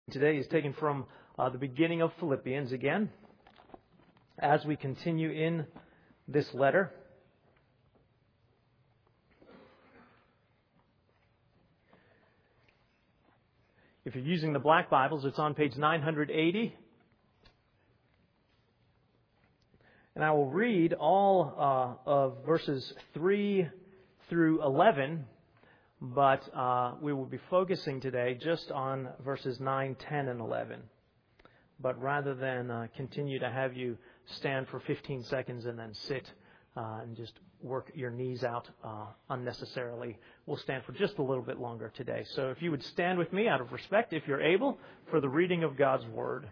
Today is taken from the beginning of Philippians again, as we continue in this letter. If you're using the black Bibles, it's on page 980. And I will read all of verses 3 through 11, but we will be focusing today just on verses 9, 10, and 11. But rather than continue to have you stand for 15 seconds and then sit and just work your knees out unnecessarily, we'll stand for just a little bit longer today. So if you would stand with me out of respect, if you're able, for the reading of God's Word.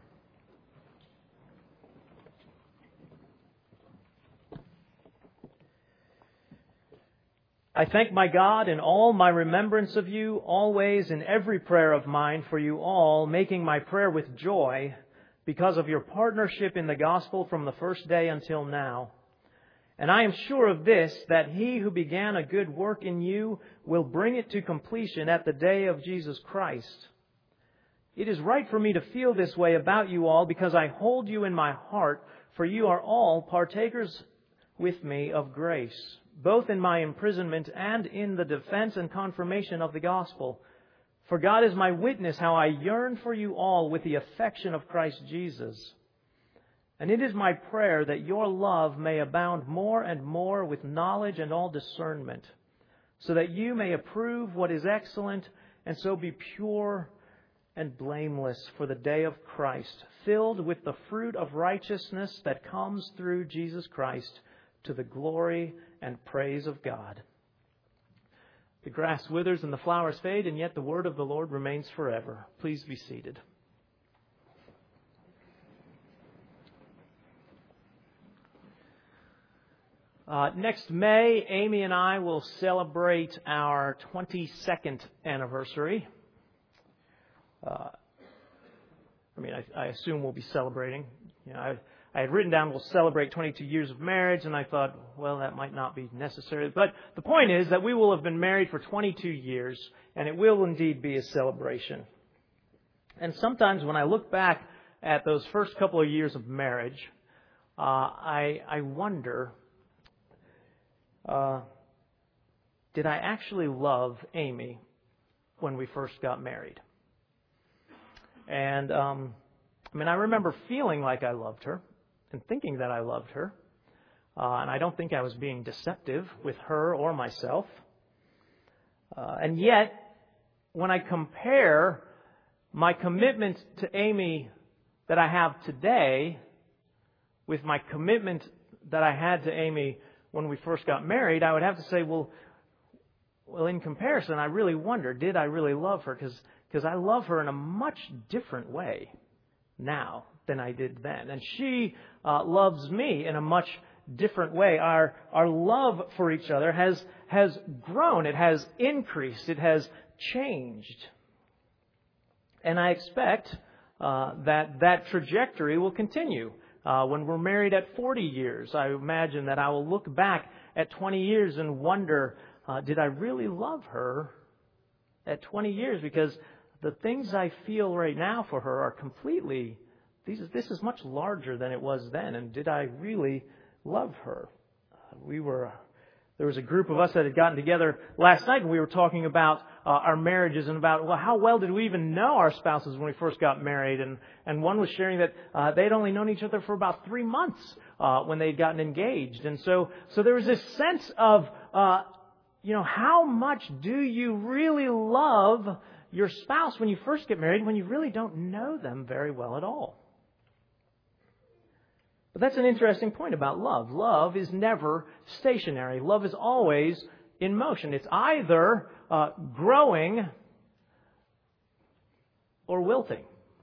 I thank my God in all my remembrance of you, always in every prayer of mine for you all, making my prayer with joy because of your partnership in the gospel from the first day until now. And I am sure of this, that he who began a good work in you will bring it to completion at the day of Jesus Christ. It is right for me to feel this way about you all because I hold you in my heart, for you are all partakers with me of grace, both in my imprisonment and in the defense and confirmation of the gospel. For God is my witness how I yearn for you all with the affection of Christ Jesus. And it is my prayer that your love may abound more and more with knowledge and all discernment, so that you may approve what is excellent and so be pure and blameless for the day of Christ, filled with the fruit of righteousness that comes through Jesus Christ, to the glory and praise of God. The grass withers and the flowers fade, and yet the word of the Lord remains forever. Please be seated. Next May, Amy and I will celebrate our 22nd anniversary. I assume we'll be celebrating. I had written down we'll celebrate 22 years of marriage, and I thought, well, that might not be necessary. But the point is that we will have been married for 22 years, and it will indeed be a celebration. And sometimes when I look back at those first couple of years of marriage, I wonder, did I actually love Amy when we first got married? And I remember feeling like I loved her and thinking that I loved her. And I don't think I was being deceptive with her or myself. And yet, when I compare my commitment to Amy that I have today with my commitment that I had to Amy when we first got married, I would have to say, well, in comparison, I really wonder, did I really love her? Because I love her in a much different way now than I did then. And she loves me in a much different way. Our love for each other has grown. It has increased. It has changed. And I expect that trajectory will continue. When we're married at 40 years, I imagine that I will look back at 20 years and wonder, did I really love her at 20 years? Because the things I feel right now for her are completely, this is much larger than it was then. And did I really love her? There was a group of us that had gotten together last night, and we were talking about our marriages and about, well, how well did we even know our spouses when we first got married? And one was sharing that they'd only known each other for about 3 months when they'd gotten engaged. And so there was this sense of, how much do you really love your spouse when you first get married, when you really don't know them very well at all? But that's an interesting point about love. Love is never stationary. Love is always in motion. It's either growing or wilting.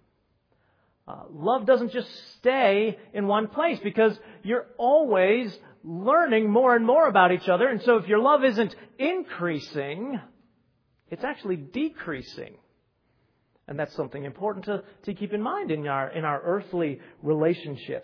Love doesn't just stay in one place because you're always learning more and more about each other. And so if your love isn't increasing, it's actually decreasing. And that's something important to keep in mind in our earthly relationships.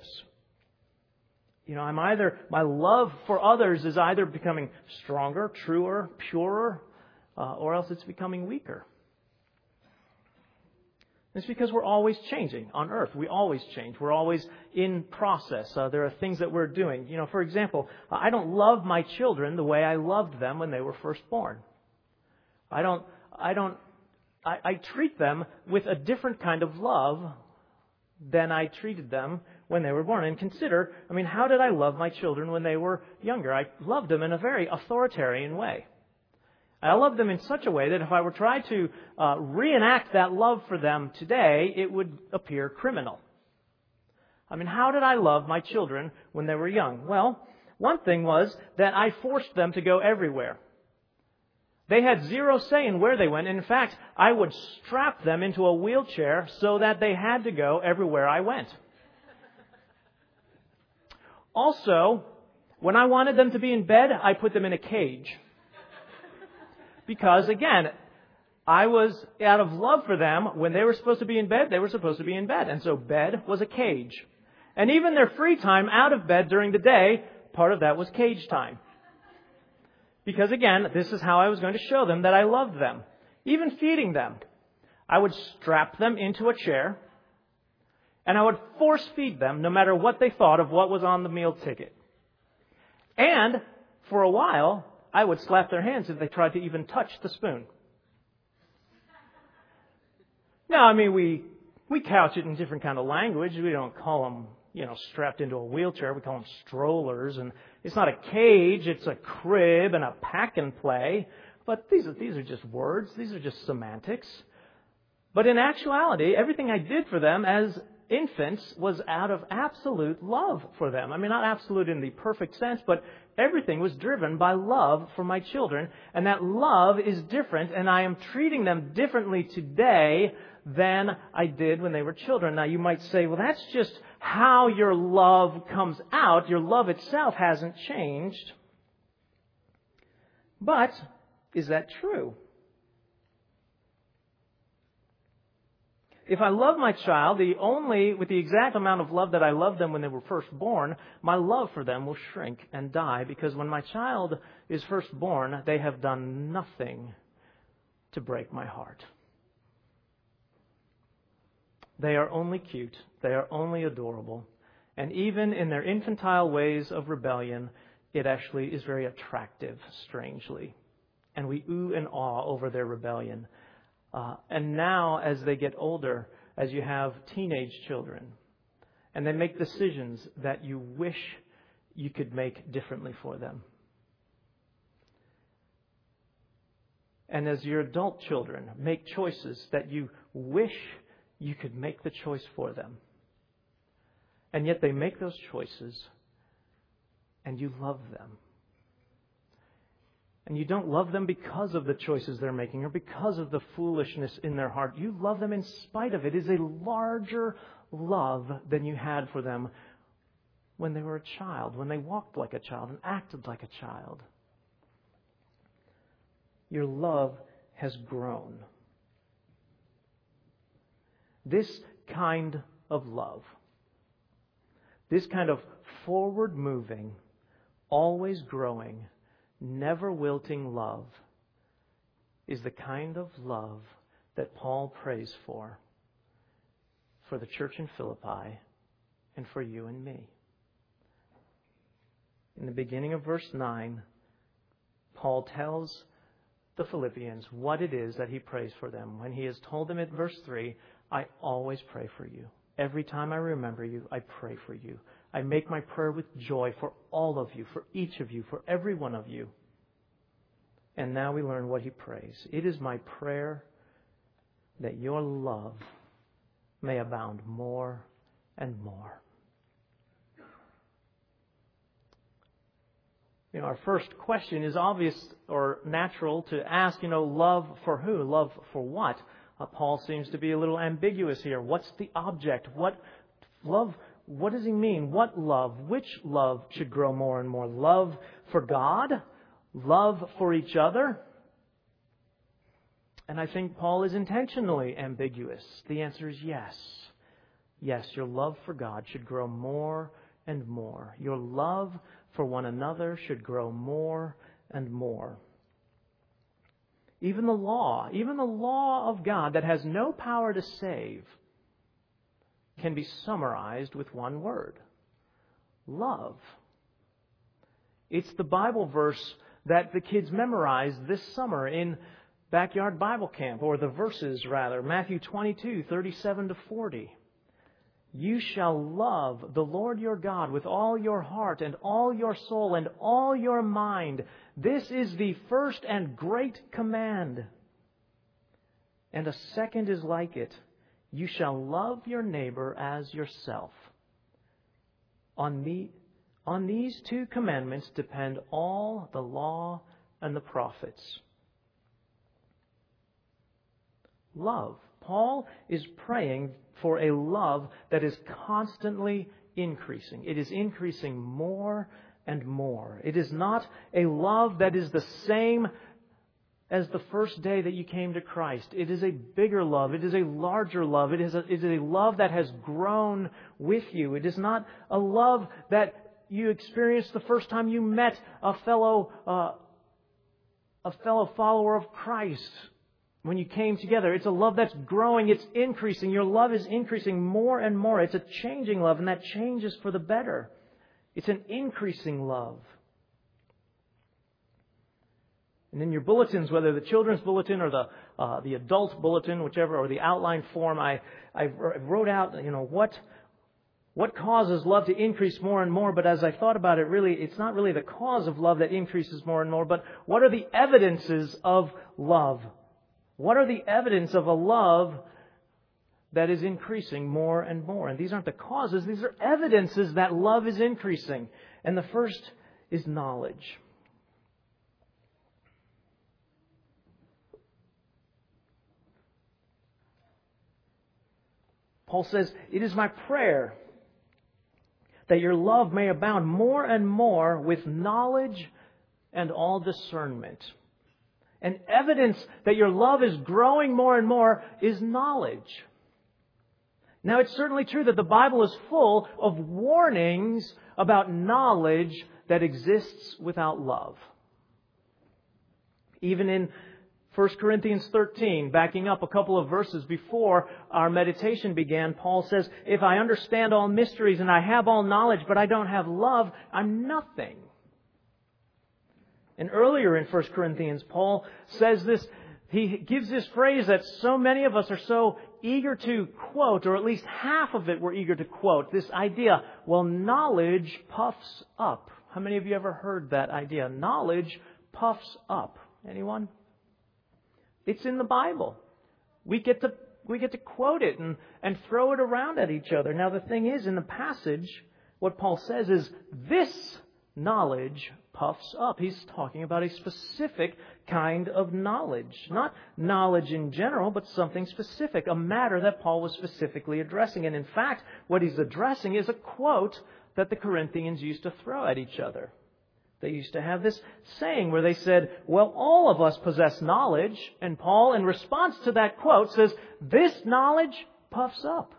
My love for others is either becoming stronger, truer, purer, or else it's becoming weaker. It's because we're always changing on earth. We always change. We're always in process. There are things that we're doing. For example, I don't love my children the way I loved them when they were first born. I treat them with a different kind of love than I treated them when they were born. And consider, how did I love my children when they were younger? I loved them in a very authoritarian way. I loved them in such a way that if I were trying to reenact that love for them today, it would appear criminal. How did I love my children when they were young? Well, one thing was that I forced them to go everywhere. They had zero say in where they went. In fact, I would strap them into a wheelchair so that they had to go everywhere I went. Also, when I wanted them to be in bed, I put them in a cage. Because, again, I was out of love for them. When they were supposed to be in bed, they were supposed to be in bed. And so bed was a cage. And even their free time out of bed during the day, part of that was cage time. Because, again, this is how I was going to show them that I loved them. Even feeding them. I would strap them into a chair, and I would force feed them no matter what they thought of what was on the meal ticket. And, for a while, I would slap their hands if they tried to even touch the spoon. Now, we couch it in different kind of language. We don't call them, strapped into a wheelchair. We call them strollers. And it's not a cage. It's a crib and a pack and play. But these are just words. These are just semantics. But in actuality, everything I did for them as infants was out of absolute love for them. Not absolute in the perfect sense, but everything was driven by love for my children. And that love is different, and I am treating them differently today than I did when they were children. Now, you might say, well, that's just how your love comes out. Your love itself hasn't changed. But is that true? If I love my child with the exact amount of love that I loved them when they were first born, my love for them will shrink and die, because when my child is first born, they have done nothing to break my heart. They are only cute. They are only adorable. And even in their infantile ways of rebellion, it actually is very attractive, strangely. And we ooh and awe over their rebellion. And now, as they get older, as you have teenage children, and they make decisions that you wish you could make differently for them. And as your adult children make choices that you wish you could make the choice for them. And yet they make those choices, and you love them. And you don't love them because of the choices they're making or because of the foolishness in their heart. You love them in spite of it. It is a larger love than you had for them when they were a child, when they walked like a child and acted like a child. Your love has grown. This kind of love, this kind of forward-moving, always growing, never wilting love is the kind of love that Paul prays for the church in Philippi and for you and me. In the beginning of verse 9, Paul tells the Philippians what it is that he prays for them. When he has told them at verse 3, I always pray for you. Every time I remember you, I pray for you. I make my prayer with joy for all of you, for each of you, for every one of you. And now we learn what he prays. It is my prayer that your love may abound more and more. Our first question is obvious or natural to ask, love for who? Love for what? Paul seems to be a little ambiguous here. What's the object? What love? What does he mean? What love? Which love should grow more and more? Love for God? Love for each other? And I think Paul is intentionally ambiguous. The answer is yes. Yes, your love for God should grow more and more. Your love for one another should grow more and more. even the law of God that has no power to save, can be summarized with one word: love. It's the Bible verse that the kids memorized this summer in Backyard Bible Camp, or the verses rather, Matthew 22:37-40. You shall love the Lord your God with all your heart and all your soul and all your mind. This is the first and great command. And a second is like it. You shall love your neighbor as yourself. On these two commandments depend all the law and the prophets. Love. Paul is praying for a love that is constantly increasing. It is increasing more and more. It is not a love that is the same as the first day that you came to Christ. It is a bigger love. It is a larger love. It is a love that has grown with you. It is not a love that you experienced the first time you met a fellow follower of Christ. When you came together, it's a love that's growing, it's increasing. Your love is increasing more and more. It's a changing love, and that change is for the better. It's an increasing love. And in your bulletins, whether the children's bulletin or the adult bulletin, whichever, or the outline form, I wrote out, what causes love to increase more and more. But as I thought about it, really, it's not really the cause of love that increases more and more, but what are the evidences of love? What are the evidence of a love that is increasing more and more? And these aren't the causes. These are evidences that love is increasing. And the first is knowledge. Paul says, "It is my prayer that your love may abound more and more with knowledge and all discernment." And evidence that your love is growing more and more is knowledge. Now, it's certainly true that the Bible is full of warnings about knowledge that exists without love. Even in 1 Corinthians 13, backing up a couple of verses before our meditation began, Paul says, "If I understand all mysteries and I have all knowledge, but I don't have love, I'm nothing." And earlier in 1 Corinthians, Paul says this, he gives this phrase that so many of us are so eager to quote, or at least half of it we're eager to quote, this idea, well, knowledge puffs up. How many of you ever heard that idea? Knowledge puffs up. Anyone? It's in the Bible. We get to quote it and throw it around at each other. Now the thing is, in the passage, what Paul says is, this knowledge puffs up. He's talking about a specific kind of knowledge. Not knowledge in general, but something specific. A matter that Paul was specifically addressing. And in fact, what he's addressing is a quote that the Corinthians used to throw at each other. They used to have this saying where they said, well, all of us possess knowledge. And Paul, in response to that quote, says, this knowledge puffs up.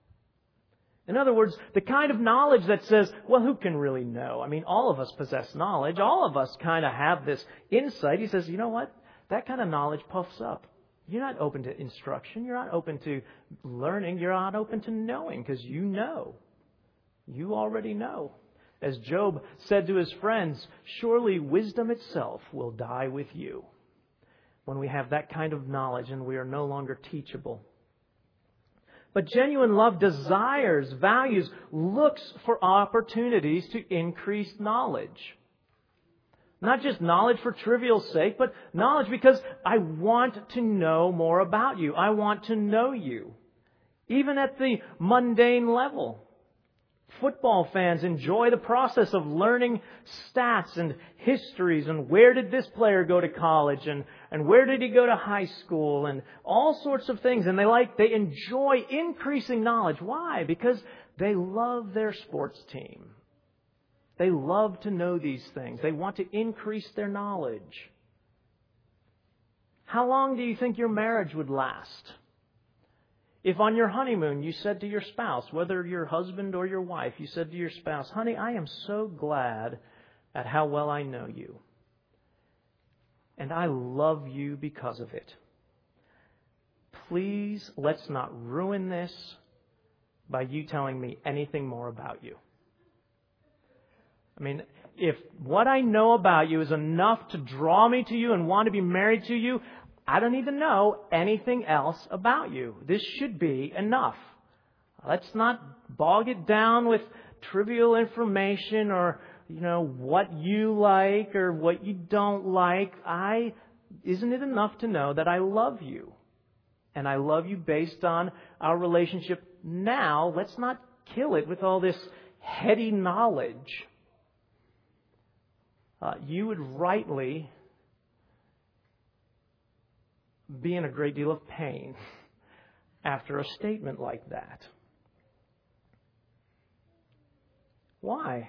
In other words, the kind of knowledge that says, well, who can really know? I mean, all of us possess knowledge. All of us kind of have this insight. He says, you know what? That kind of knowledge puffs up. You're not open to instruction. You're not open to learning. You're not open to knowing because you know. You already know. As Job said to his friends, surely wisdom itself will die with you when we have that kind of knowledge and we are no longer teachable. But genuine love desires, values, looks for opportunities to increase knowledge. Not just knowledge for trivial sake, but knowledge because I want to know more about you. I want to know you. Even at the mundane level. Football fans enjoy the process of learning stats and histories and where did this player go to college and where did he go to high school and all sorts of things. And they enjoy increasing knowledge. Why? Because they love their sports team. They love to know these things. They want to increase their knowledge. How long do you think your marriage would last? If on your honeymoon you said to your spouse, whether your husband or your wife, you said to your spouse, honey, I am so glad at how well I know you. and I love you because of it. Please, let's not ruin this by you telling me anything more about you. I mean, if what I know about you is enough to draw me to you and want to be married to you, I don't need to know anything else about you. This should be enough. Let's not bog it down with trivial information or, what you like or what you don't like. Isn't it enough to know that I love you? And I love you based on our relationship now. Let's not kill it with all this heady knowledge. You would rightly be in a great deal of pain after a statement like that. Why?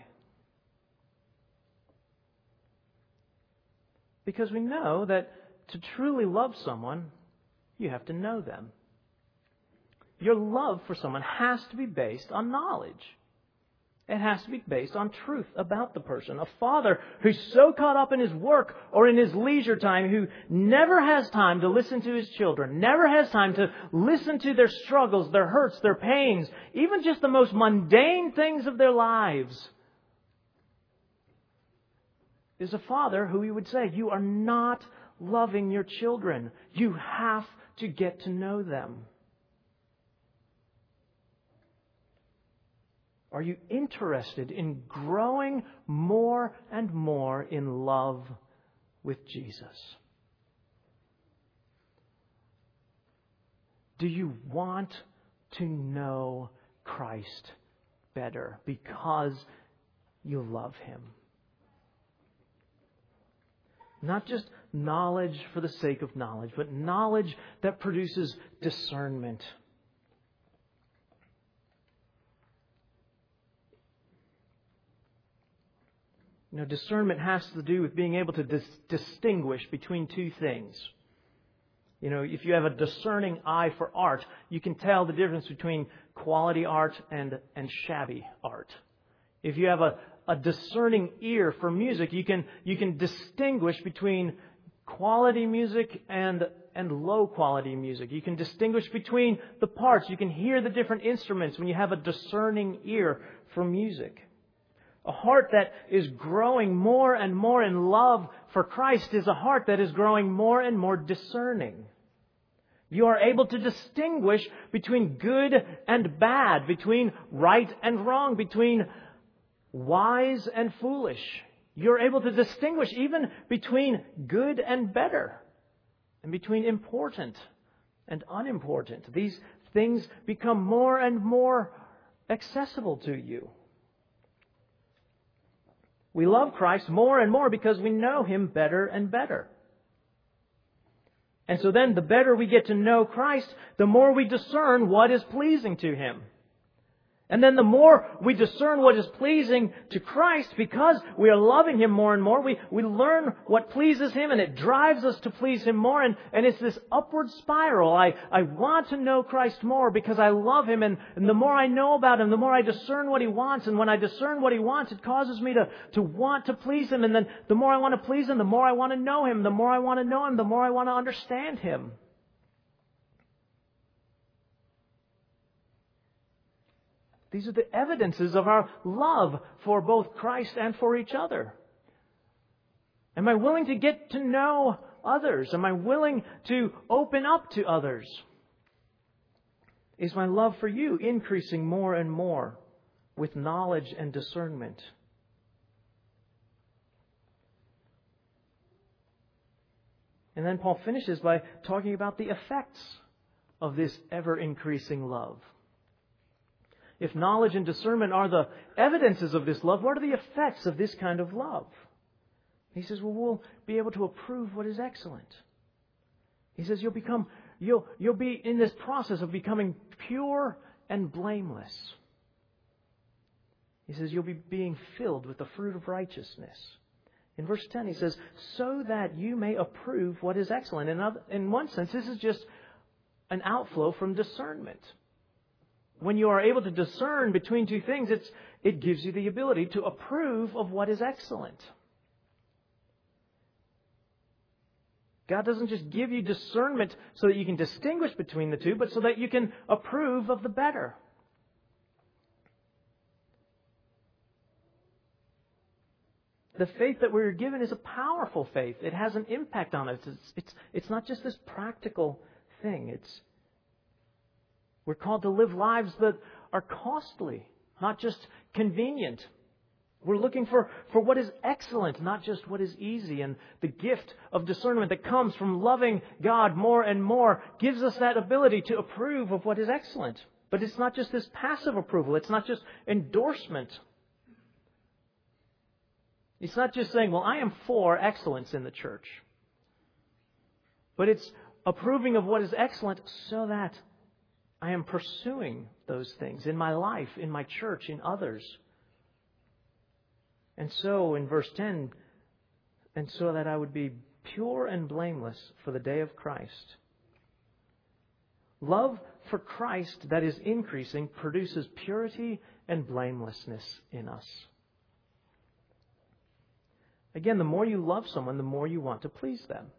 Because we know that to truly love someone, you have to know them. Your love for someone has to be based on knowledge. It has to be based on truth about the person. A father who's so caught up in his work or in his leisure time, who never has time to listen to his children, never has time to listen to their struggles, their hurts, their pains, even just the most mundane things of their lives, is a father who he would say, you are not loving your children. You have to get to know them. Are you interested in growing more and more in love with Jesus? Do you want to know Christ better because you love Him? Not just knowledge for the sake of knowledge, but knowledge that produces discernment. Discernment has to do with being able to distinguish between two things. If you have a discerning eye for art, you can tell the difference between quality art and shabby art. If you have a discerning ear for music, you can distinguish between quality music and low quality music. You can distinguish between the parts. You can hear the different instruments when you have a discerning ear for music. A heart that is growing more and more in love for Christ is a heart that is growing more and more discerning. You are able to distinguish between good and bad, between right and wrong, between wise and foolish. You're able to distinguish even between good and better, and between important and unimportant. These things become more and more accessible to you. We love Christ more and more because we know Him better and better. And so then the better we get to know Christ, the more we discern what is pleasing to Him. And then the more we discern what is pleasing to Christ, because we are loving Him more and more, we learn what pleases Him, and it drives us to please Him more. And it's this upward spiral. I want to know Christ more because I love Him. And the more I know about Him, the more I discern what He wants. And when I discern what He wants, it causes me to want to please Him. And then the more I want to please Him, the more I want to know Him. The more I want to know Him, the more I want to understand Him. These are the evidences of our love for both Christ and for each other. Am I willing to get to know others? Am I willing to open up to others? Is my love for you increasing more and more with knowledge and discernment? And then Paul finishes by talking about the effects of this ever-increasing love. If knowledge and discernment are the evidences of this love, what are the effects of this kind of love? He says, we'll be able to approve what is excellent. He says, you'll be in this process of becoming pure and blameless. He says, you'll be being filled with the fruit of righteousness. In verse 10, he says, so that you may approve what is excellent. In one sense, this is just an outflow from discernment. When you are able to discern between two things, it gives you the ability to approve of what is excellent. God doesn't just give you discernment so that you can distinguish between the two, but so that you can approve of the better. The faith that we're given is a powerful faith. It has an impact on us. It's not just this practical thing. We're called to live lives that are costly, not just convenient. We're looking for what is excellent, not just what is easy. And the gift of discernment that comes from loving God more and more gives us that ability to approve of what is excellent. But it's not just this passive approval. It's not just endorsement. It's not just saying, well, I am for excellence in the church. But it's approving of what is excellent so that I am pursuing those things in my life, in my church, in others. And so, in verse 10, and so that I would be pure and blameless for the day of Christ. Love for Christ that is increasing produces purity and blamelessness in us. Again, the more you love someone, the more you want to please them.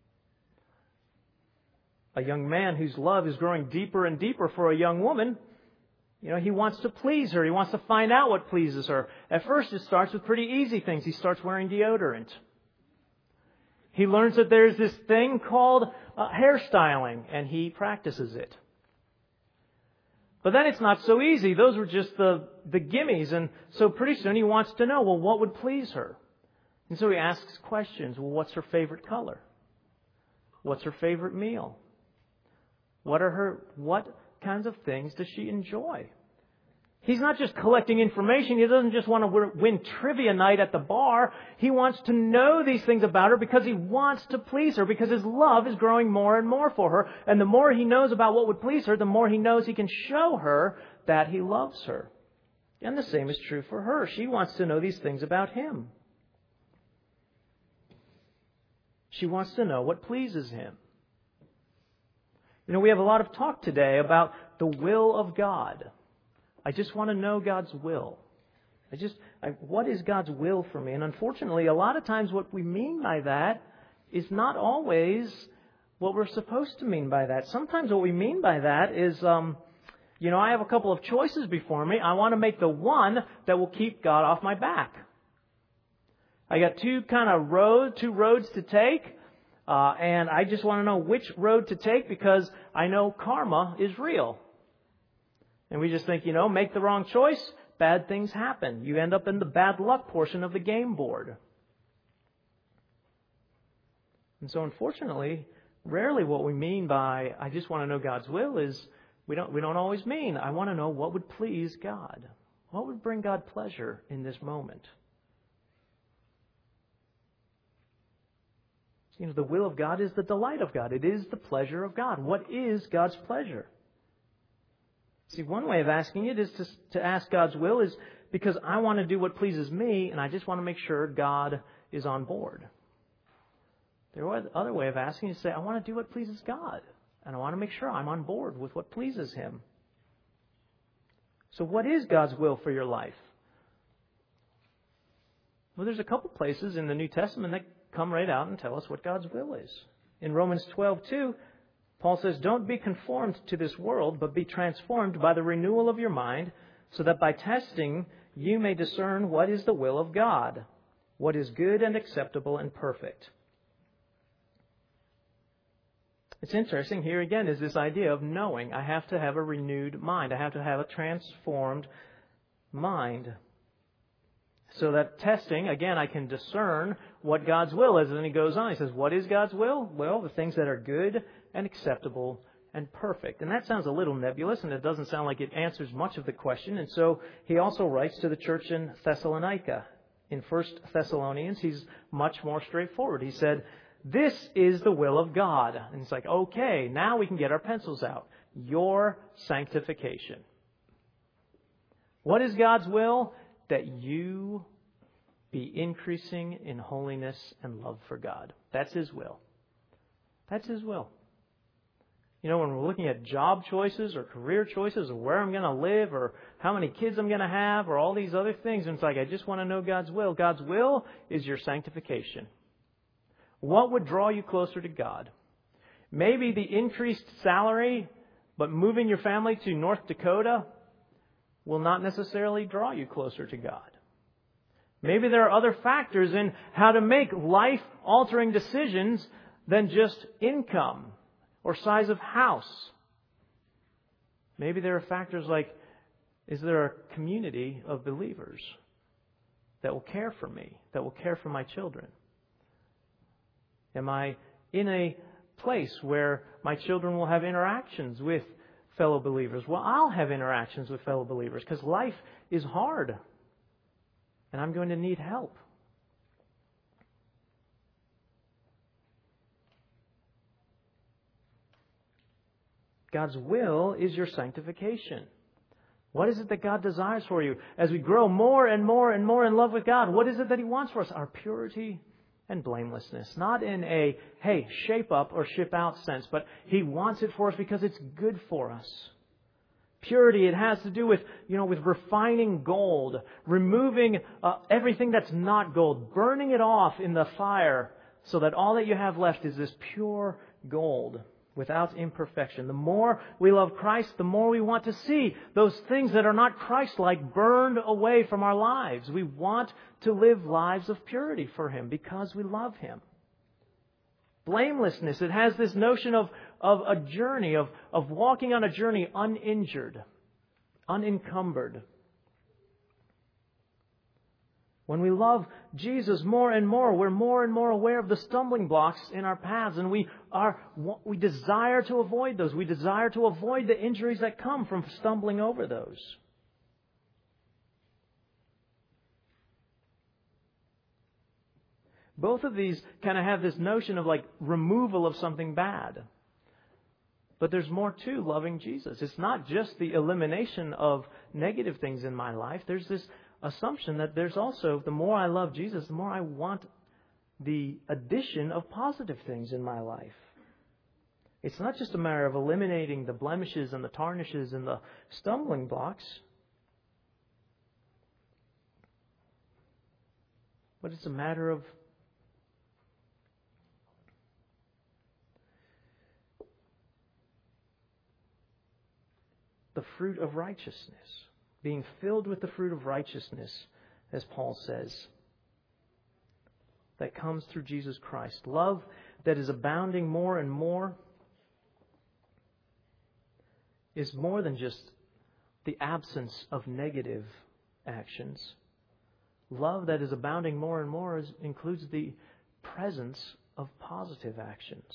A young man whose love is growing deeper and deeper for a young woman, he wants to please her. He wants to find out what pleases her. At first, it starts with pretty easy things. He starts wearing deodorant. He learns that there's this thing called hairstyling, and he practices it. But then it's not so easy. Those were just the gimmies. And so pretty soon he wants to know, well, what would please her? And so he asks questions. Well, what's her favorite color? What's her favorite meal? What kinds of things does she enjoy? He's not just collecting information. He doesn't just want to win trivia night at the bar. He wants to know these things about her because he wants to please her, because his love is growing more and more for her. And the more he knows about what would please her, the more he knows he can show her that he loves her. And the same is true for her. She wants to know these things about him. She wants to know what pleases him. We have a lot of talk today about the will of God. I just want to know God's will. What is God's will for me? And unfortunately, a lot of times what we mean by that is not always what we're supposed to mean by that. Sometimes what we mean by that is, I have a couple of choices before me. I want to make the one that will keep God off my back. I got two roads to take. And I just want to know which road to take because I know karma is real. And we just think, make the wrong choice, bad things happen. You end up in the bad luck portion of the game board. And so unfortunately, rarely what we mean by I just want to know God's will is we don't always mean I want to know what would please God. What would bring God pleasure in this moment? The will of God is the delight of God. It is the pleasure of God. What is God's pleasure? See, one way of asking it is to ask God's will is because I want to do what pleases me, and I just want to make sure God is on board. The other way of asking is to say, I want to do what pleases God, and I want to make sure I'm on board with what pleases Him. So what is God's will for your life? Well, there's a couple places in the New Testament that come right out and tell us what God's will is. In Romans 12:2, Paul says, "Don't be conformed to this world, but be transformed by the renewal of your mind, so that by testing you may discern what is the will of God, what is good and acceptable and perfect." It's interesting, here again is this idea of knowing. I have to have a renewed mind. I have to have a transformed mind. So that testing, again, I can discern what God's will is. And he goes on, he says, what is God's will? Well, the things that are good and acceptable and perfect. And that sounds a little nebulous, and it doesn't sound like it answers much of the question. And so he also writes to the church in Thessalonica. In 1 Thessalonians, he's much more straightforward. He said, this is the will of God. And it's like, okay, now we can get our pencils out. Your sanctification. What is God's will? That you be increasing in holiness and love for God. That's His will. That's His will. When we're looking at job choices or career choices or where I'm going to live or how many kids I'm going to have or all these other things, and it's like, I just want to know God's will. God's will is your sanctification. what would draw you closer to God? Maybe the increased salary, but moving your family to North Dakota will not necessarily draw you closer to God. Maybe there are other factors in how to make life-altering decisions than just income or size of house. Maybe there are factors like, is there a community of believers that will care for me, that will care for my children? Am I in a place where my children will have interactions with fellow believers? Well, I'll have interactions with fellow believers because life is hard and I'm going to need help. God's will is your sanctification. What is it that God desires for you? As we grow more and more and more in love with God, what is it that He wants for us? Our purity and blamelessness. Not in a, hey, shape up or ship out sense, but He wants it for us because it's good for us. Purity, it has to do with, with refining gold, removing everything that's not gold, burning it off in the fire so that all that you have left is this pure gold without imperfection. The more we love Christ, the more we want to see those things that are not Christ-like burned away from our lives. We want to live lives of purity for Him because we love Him. Blamelessness, it has this notion of a journey, of walking on a journey uninjured, unencumbered. When we love Jesus more and more, we're more and more aware of the stumbling blocks in our paths, and we desire to avoid those. We desire to avoid the injuries that come from stumbling over those. Both of these kind of have this notion of like removal of something bad. But there's more to loving Jesus. It's not just the elimination of negative things in my life. There's this assumption that there's also, the more I love Jesus, the more I want the addition of positive things in my life. It's not just a matter of eliminating the blemishes and the tarnishes and the stumbling blocks, but it's a matter of the fruit of righteousness. Being filled with the fruit of righteousness, as Paul says, that comes through Jesus Christ. Love that is abounding more and more is more than just the absence of negative actions. Love that is abounding more and more includes the presence of positive actions.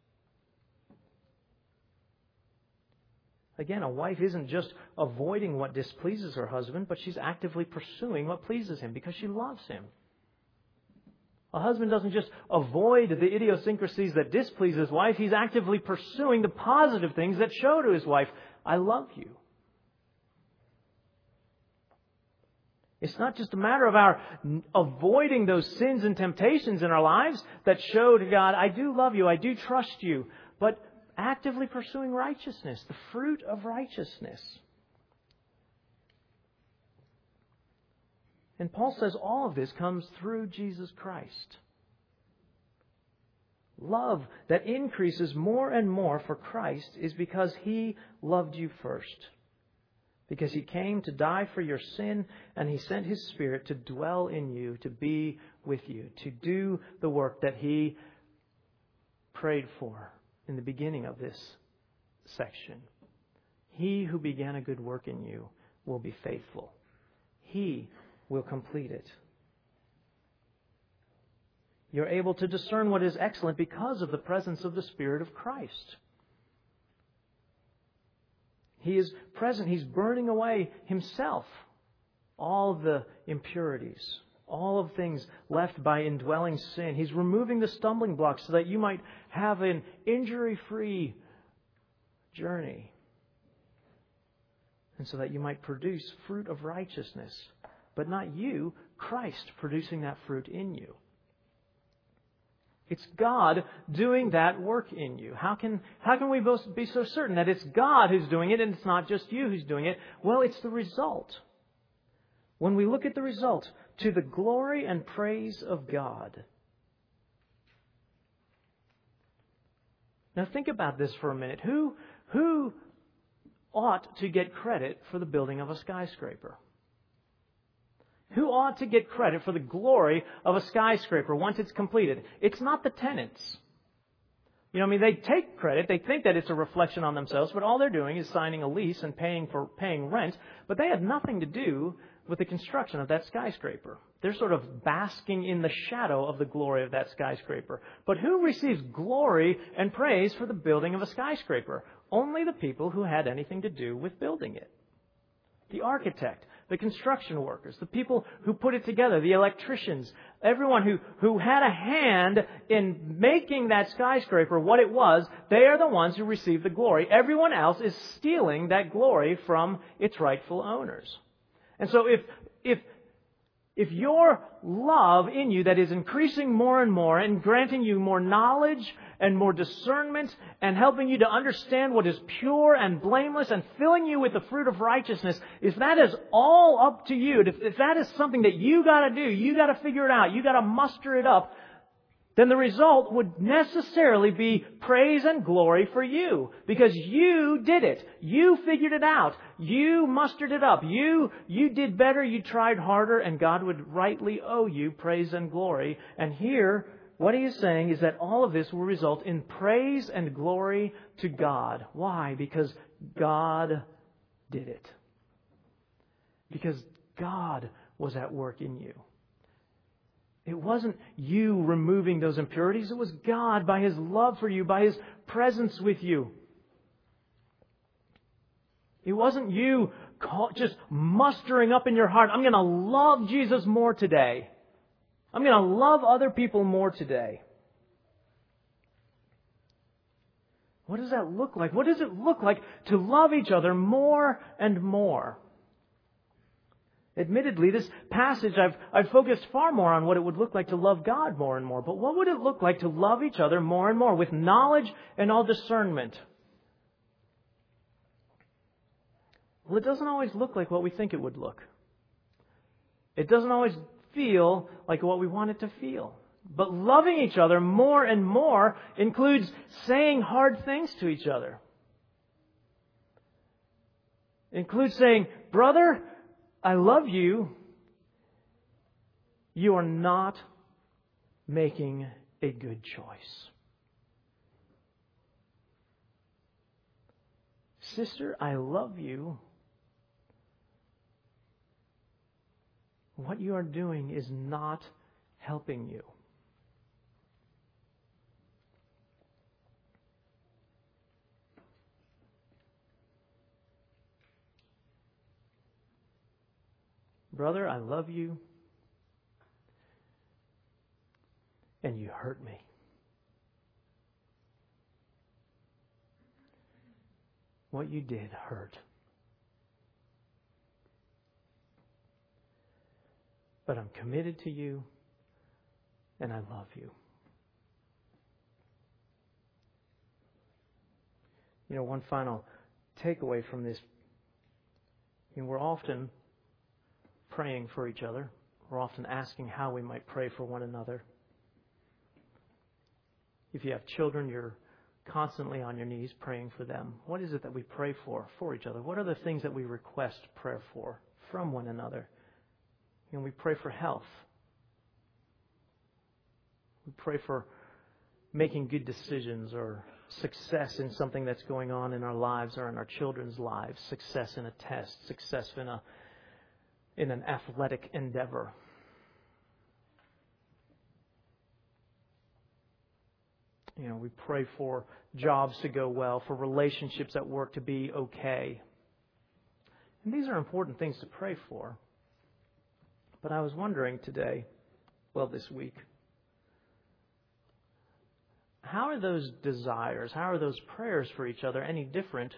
Again, a wife isn't just avoiding what displeases her husband, but she's actively pursuing what pleases him because she loves him. A husband doesn't just avoid the idiosyncrasies that displease his wife. He's actively pursuing the positive things that show to his wife, I love you. It's not just a matter of our avoiding those sins and temptations in our lives that show to God, I do love you, I do trust you, but actively pursuing righteousness, the fruit of righteousness. And Paul says all of this comes through Jesus Christ. Love that increases more and more for Christ is because He loved you first. Because He came to die for your sin, and He sent His Spirit to dwell in you, to be with you, to do the work that He prayed for in the beginning of this section. He who began a good work in you will be faithful. He will complete it. You're able to discern what is excellent because of the presence of the Spirit of Christ. He is present. He's burning away Himself all of the impurities, all of things left by indwelling sin. He's removing the stumbling blocks so that you might have an injury-free journey. And so that you might produce fruit of righteousness. But not you, Christ producing that fruit in you. It's God doing that work in you. How can we both be so certain that it's God who's doing it and it's not just you who's doing it? Well, it's the result. When we look at the result, to the glory and praise of God. Now think about this for a minute. Who ought to get credit for the building of a skyscraper? Who ought to get credit for the glory of a skyscraper once it's completed? It's not the tenants. They take credit. They think that it's a reflection on themselves, but all they're doing is signing a lease and paying rent. But they had nothing to do with the construction of that skyscraper. They're sort of basking in the shadow of the glory of that skyscraper. But who receives glory and praise for the building of a skyscraper? Only the people who had anything to do with building it. The architect, the construction workers, the people who put it together, the electricians, everyone who had a hand in making that skyscraper what it was, they are the ones who receive the glory. Everyone else is stealing that glory from its rightful owners. And so if your love in you that is increasing more and more and granting you more knowledge and more discernment and helping you to understand what is pure and blameless and filling you with the fruit of righteousness, if that is all up to you, if that is something that you got to do, you got to figure it out, you got to muster it up, then the result would necessarily be praise and glory for you. Because you did it. You figured it out. You mustered it up. You did better. You tried harder. And God would rightly owe you praise and glory. And here, what he is saying is that all of this will result in praise and glory to God. Why? Because God did it. Because God was at work in you. It wasn't you removing those impurities. It was God by His love for you, by His presence with you. It wasn't you just mustering up in your heart, I'm going to love Jesus more today. I'm going to love other people more today. What does that look like? What does it look like to love each other more and more? Admittedly, this passage, I've focused far more on what it would look like to love God more and more. But what would it look like to love each other more and more with knowledge and all discernment? Well, it doesn't always look like what we think it would look. It doesn't always feel like what we want it to feel. But loving each other more and more includes saying hard things to each other. It includes saying, brother, I love you. You are not making a good choice. Sister, I love you. What you are doing is not helping you. Brother, I love you, and you hurt me. What you did hurt. But I'm committed to you, and I love you. One final takeaway from this. We're often praying for each other. We're often asking how we might pray for one another. If you have children, you're constantly on your knees praying for them. What is it that we pray for each other? What are the things that we request prayer for from one another? We pray for health. We pray for making good decisions or success in something that's going on in our lives or in our children's lives. Success in a test. Success in an athletic endeavor. We pray for jobs to go well, for relationships at work to be okay. And these are important things to pray for. But I was wondering this week, how are those desires, how are those prayers for each other any different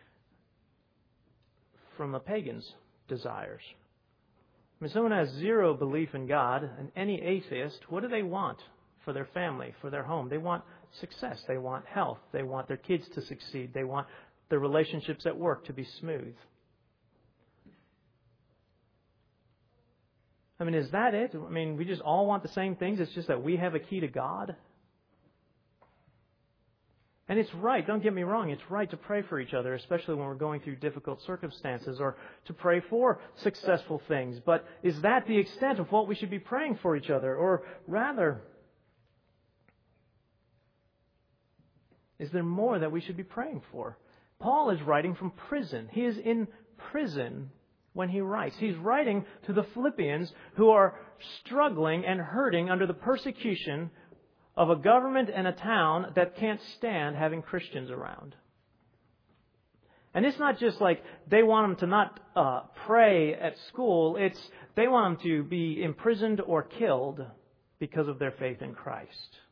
from a pagan's desires? Someone has zero belief in God, and any atheist, what do they want for their family, for their home? They want success. They want health. They want their kids to succeed. They want their relationships at work to be smooth. Is that it? We just all want the same things. It's just that we have a key to God. And it's right, don't get me wrong, it's right to pray for each other, especially when we're going through difficult circumstances, or to pray for successful things. But is that the extent of what we should be praying for each other? Or rather, is there more that we should be praying for? Paul is writing from prison. He is in prison when he writes. He's writing to the Philippians who are struggling and hurting under the persecution of a government and a town that can't stand having Christians around. And it's not just like they want them to not pray at school. It's they want them to be imprisoned or killed because of their faith in Christ.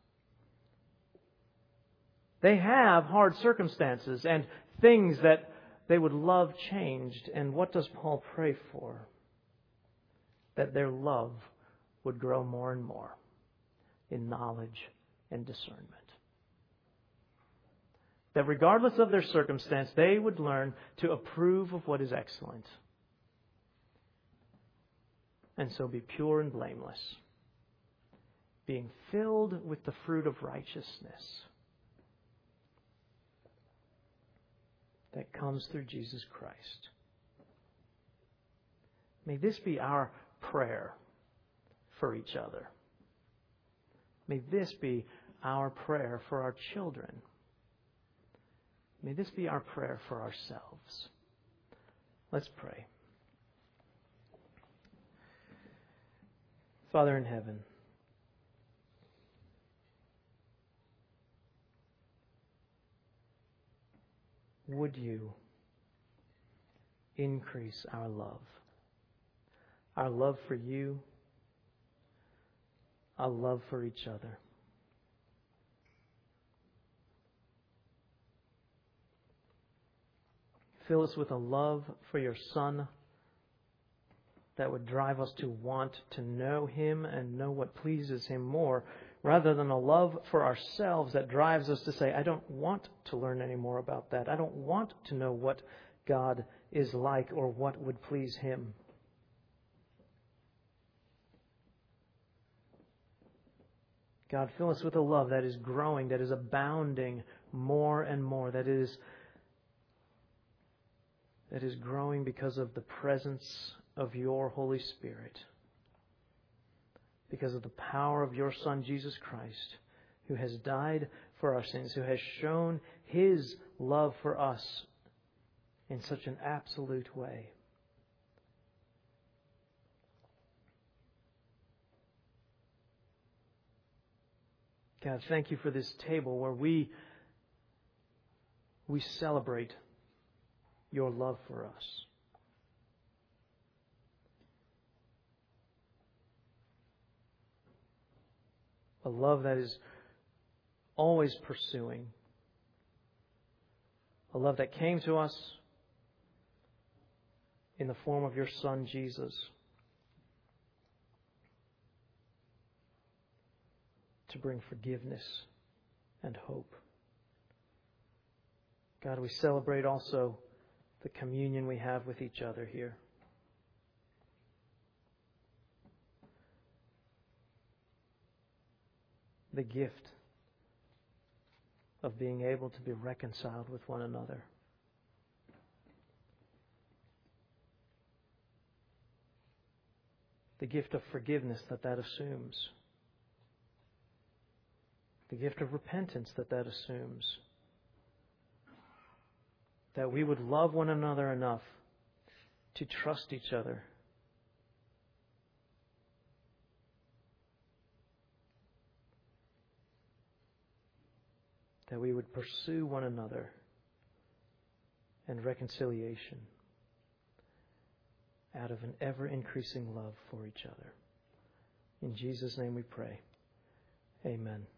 They have hard circumstances and things that they would love changed. And what does Paul pray for? That their love would grow more and more in knowledge and discernment. That regardless of their circumstance, they would learn to approve of what is excellent. And so be pure and blameless, being filled with the fruit of righteousness that comes through Jesus Christ. May this be our prayer for each other. May this be our prayer for our children. May this be our prayer for ourselves. Let's pray. Father in heaven, would you increase our love for you, our love for each other. Fill us with a love for your Son that would drive us to want to know Him and know what pleases Him more, rather than a love for ourselves that drives us to say, I don't want to learn any more about that. I don't want to know what God is like or what would please Him. God, fill us with a love that is growing, that is abounding more and more, that is growing because of the presence of your Holy Spirit, because of the power of your Son, Jesus Christ, who has died for our sins, who has shown His love for us in such an absolute way. God, thank you for this table where we celebrate your love for us. A love that is always pursuing. A love that came to us in the form of your Son, Jesus, to bring forgiveness and hope. God, we celebrate also the communion we have with each other here. The gift of being able to be reconciled with one another. The gift of forgiveness that assumes. The gift of repentance that assumes. That we would love one another enough to trust each other. That we would pursue one another and reconciliation out of an ever-increasing love for each other. In Jesus' name we pray. Amen.